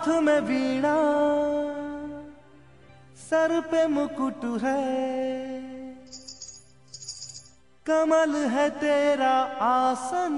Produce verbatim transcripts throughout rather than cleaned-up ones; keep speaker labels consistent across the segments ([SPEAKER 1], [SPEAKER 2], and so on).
[SPEAKER 1] हाथ में वीणा, सर पे मुकुट है, कमल है तेरा आसन।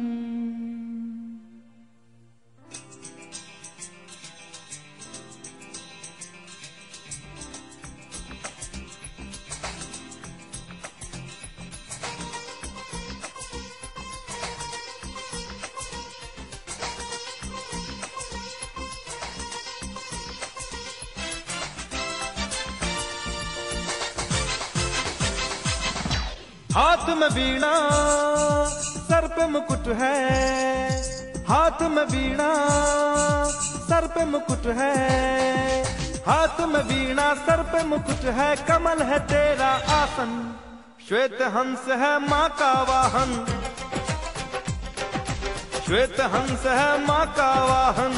[SPEAKER 1] हाथ में वीणा, सर पे मुकुट है, हाथ में वीणा, सर पे मुकुट है, हाथ में वीणा, सर पे मुकुट है, कमल है तेरा आसन। श्वेत हंस है माँ का वाहन, श्वेत हंस है माँ का वाहन।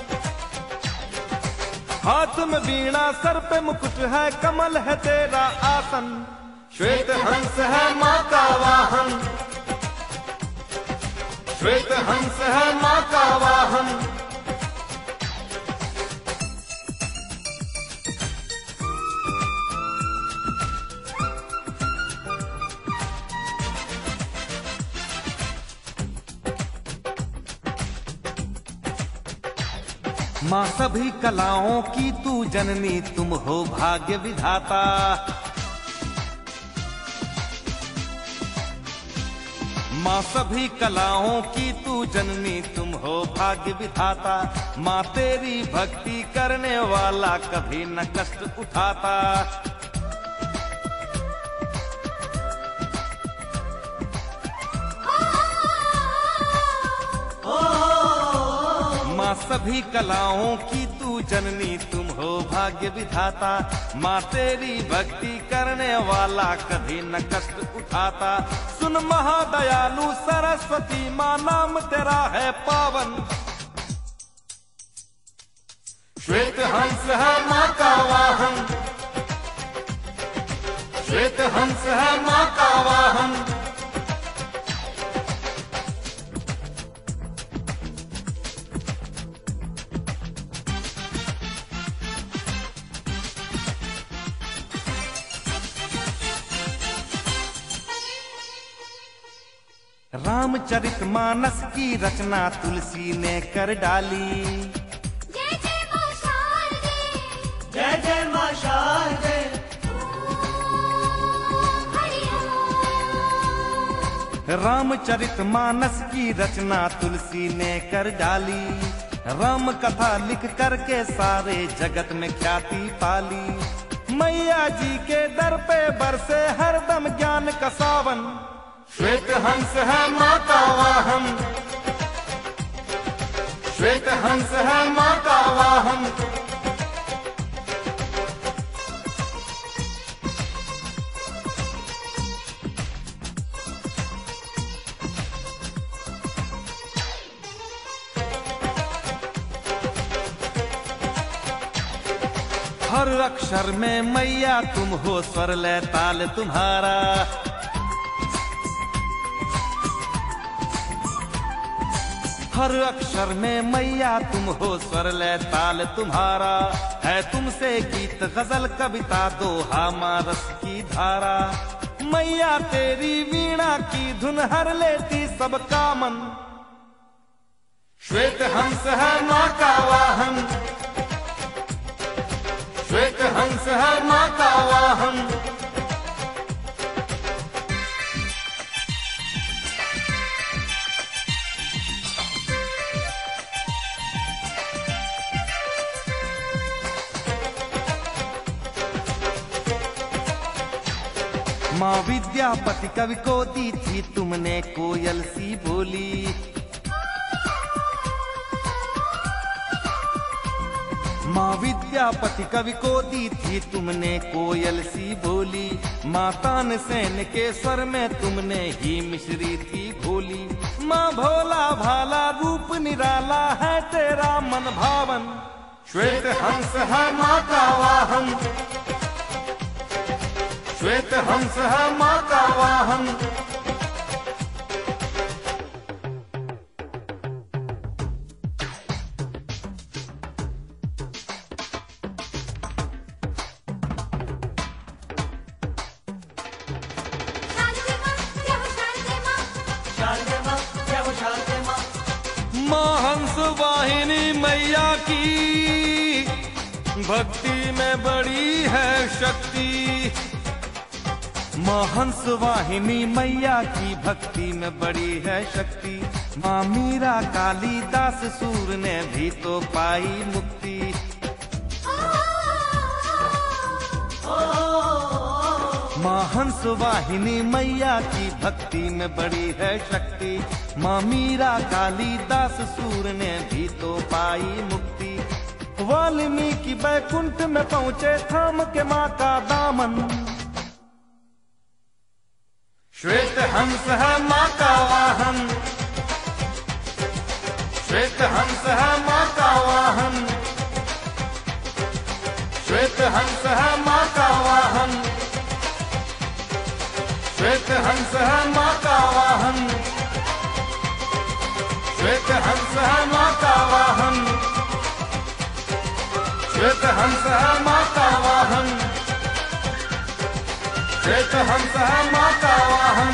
[SPEAKER 1] हाथ में वीणा, सर पे मुकुट है, कमल है तेरा आसन। श्वेत हंस है माँ का वाहन, श्वेत हंस है माँ का वाहन। माँ सभी कलाओं की तू जननी, तुम हो भाग्य विधाता। माँ सभी कलाओं की तू जननी, तुम हो भाग्य विधाता। माँ तेरी भक्ति करने वाला कभी न कष्ट उठाता। माँ सभी कलाओं की तू जननी, तुम हो भाग्य विधाता। माँ तेरी भक्ति करने वाला कभी न कष्ट उठाता। सुन महादयालु सरस्वती माँ, नाम तेरा है पावन। श्वेत हंस है माँ का वाहन, श्वेत हंस है माँ का वाहन। रामचरितमानस की रचना तुलसी ने कर डाली।
[SPEAKER 2] जय जय मां शारदे,
[SPEAKER 1] जय जय मां शारदे। रामचरितमानस की रचना तुलसी ने कर डाली। राम कथा लिख करके सारे जगत में ख्याति पाली। मैया जी के दर पे बरसे हरदम ज्ञान का सावन। श्वेत हंस है माँ का वाहन, श्वेत हंस है माँ का वाहन। हर अक्षर में मैया तुम हो, स्वर लय ताल तुम्हारा। हर अक्षर में मैया तुम हो, स्वर लय ताल तुम्हारा। है तुमसे गीत गजल कविता दोहा माँ रस की धारा। मैया तेरी वीणा की धुन हर लेती सब कामन। श्वेत हंस है माँ का वाहन, श्वेत हंस है माँ का वाहन। माँ विद्यापति कवि को दी थी तुमने कोयल सी बोली। माँ विद्यापति कवि को दी थी तुमने कोयल सी बोली। माँ तानसेन के स्वर में तुमने ही मिश्री थी घोली। माँ भोला भाला रूप निराला है तेरा मन भावन। श्वेत हंस है माँ का वाहन, श्वेत हंस है माँ का वाहन। वाहिनी मैया की भक्ति में बड़ी है शक्ति। माँ हंस वाहिनी मैया की भक्ति में बड़ी है शक्ति। माँ मीरा कालिदास सूर ने भी तो पाई मुक्ति। माँ हंस वाहिनी मैया की भक्ति में बड़ी है शक्ति। माँ मीरा कालिदास सूर ने भी तो पाई मुक्ति। वाल्मीकि बैकुंठ में पहुँचे थाम के माँ का दामन। श्वेत हंस है माँ का वाहन, श्वेत हंस है माँ का वाहन, श्वेत हंस है माँ का वाहन, श्वेत हंस है माँ का वाहन, श्वेत हंस है माँ का वाहन, श्वेत हंस है माँ का वाहन, श्वेत हंस है माँ का वाहन।